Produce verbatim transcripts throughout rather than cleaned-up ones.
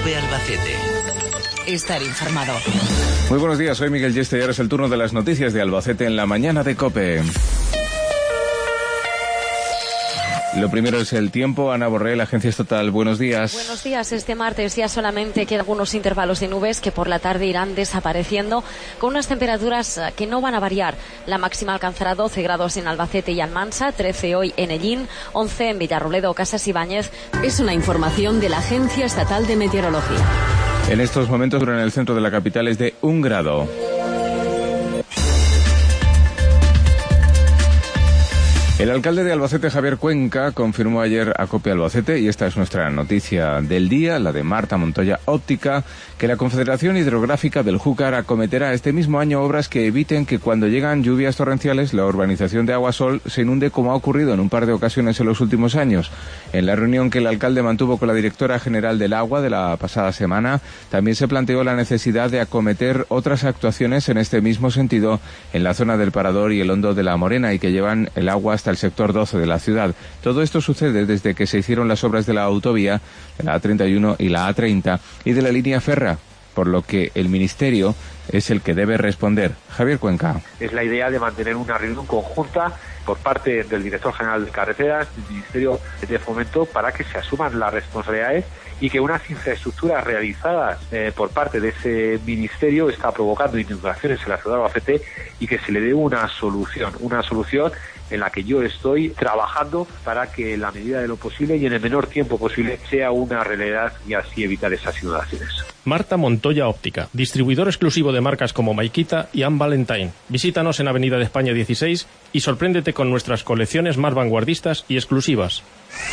COPE Albacete. Estar informado. Muy buenos días, soy Miguel Yeste y ahora es el turno de las noticias de Albacete en la mañana de COPE. Lo primero es el tiempo. Ana Borrell, Agencia Estatal, buenos días. Buenos días. Este martes ya solamente quedan algunos intervalos de nubes que por la tarde irán desapareciendo con unas temperaturas que no van a variar. La máxima alcanzará doce grados en Albacete y Almansa, trece hoy en Ellín, once en Villarrobledo, Casas Ibáñez. Es una información de la Agencia Estatal de Meteorología. En estos momentos en el centro de la capital es de un grado. El alcalde de Albacete, Javier Cuenca, confirmó ayer a COPE Albacete, y esta es nuestra noticia del día, la de Marta Montoya Óptica, que la Confederación Hidrográfica del Júcar acometerá este mismo año obras que eviten que cuando llegan lluvias torrenciales la urbanización de Aguasol se inunde como ha ocurrido en un par de ocasiones en los últimos años. En la reunión que el alcalde mantuvo con la directora general del agua de la pasada semana, también se planteó la necesidad de acometer otras actuaciones en este mismo sentido en la zona del Parador y el Hondo de la Morena y que llevan el agua hasta el sector doce de la ciudad. Todo esto sucede desde que se hicieron las obras de la autovía, de la A treinta y uno y la A treinta y de la línea férrea, por lo que el Ministerio es el que debe responder. Javier Cuenca. Es la idea de mantener una reunión conjunta por parte del Director General de Carreteras, del Ministerio de Fomento, para que se asuman las responsabilidades y que unas infraestructuras realizadas eh, por parte de ese ministerio está provocando inundaciones en la ciudad de Albacete y que se le dé una solución, una solución en la que yo estoy trabajando para que en la medida de lo posible y en el menor tiempo posible sea una realidad y así evitar esas inundaciones. Marta Montoya Óptica, distribuidor exclusivo de marcas como Maikita y Anne Valentine. Visítanos en Avenida de España dieciséis y sorpréndete con nuestras colecciones más vanguardistas y exclusivas.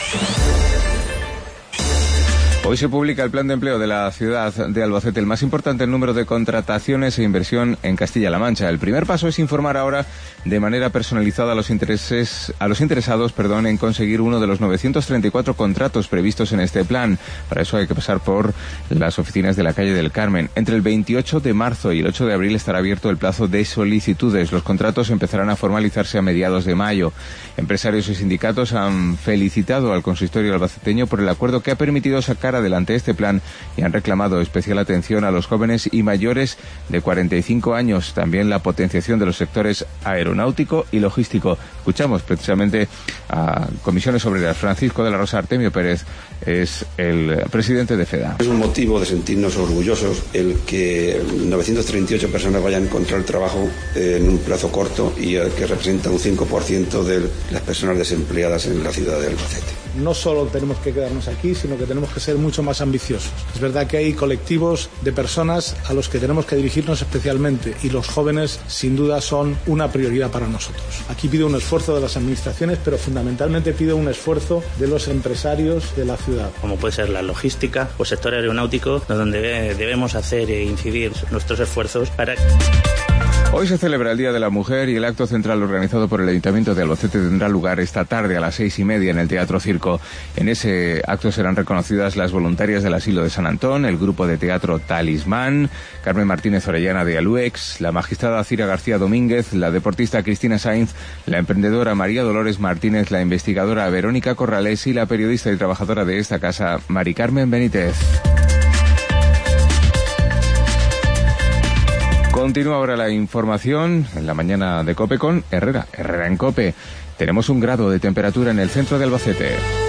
Hoy se publica el plan de empleo de la ciudad de Albacete, el más importante en número de contrataciones e inversión en Castilla-La Mancha. El primer paso es informar ahora de manera personalizada a los intereses, a los interesados, perdón, en conseguir uno de los novecientos treinta y cuatro contratos previstos en este plan. Para eso hay que pasar por las oficinas de la calle del Carmen. Entre el veintiocho de marzo y el ocho de abril estará abierto el plazo de solicitudes. Los contratos empezarán a formalizarse a mediados de mayo. Empresarios y sindicatos han felicitado al consistorio albaceteño por el acuerdo que ha permitido sacar adelante este plan y han reclamado especial atención a los jóvenes y mayores de cuarenta y cinco años, también la potenciación de los sectores aeronáutico y logístico. Escuchamos precisamente a Comisiones Obreras. Francisco de la Rosa Artemio Pérez es el presidente de FEDA. Es un motivo de sentirnos orgullosos el que novecientas treinta y ocho personas vayan a encontrar trabajo en un plazo corto y que representa un cinco por ciento de las personas desempleadas en la ciudad de Albacete. No solo tenemos que quedarnos aquí, sino que tenemos que ser mucho más ambiciosos. Es verdad que hay colectivos de personas a los que tenemos que dirigirnos especialmente y los jóvenes sin duda son una prioridad para nosotros. Aquí pido un esfuerzo de las administraciones, pero fundamentalmente pido un esfuerzo de los empresarios de la ciudad. Como puede ser la logística o sector aeronáutico, donde debemos hacer e incidir nuestros esfuerzos para... Hoy se celebra el Día de la Mujer y el acto central organizado por el Ayuntamiento de Albacete tendrá lugar esta tarde a las seis y media en el Teatro Circo. En ese acto serán reconocidas las voluntarias del Asilo de San Antón, el grupo de teatro Talismán, Carmen Martínez Orellana de Aluex, la magistrada Cira García Domínguez, la deportista Cristina Sainz, la emprendedora María Dolores Martínez, la investigadora Verónica Corrales y la periodista y trabajadora de esta casa, Mari Carmen Benítez. Continúa ahora la información en la mañana de COPE con Herrera. Herrera en COPE. Tenemos un grado de temperatura en el centro de Albacete.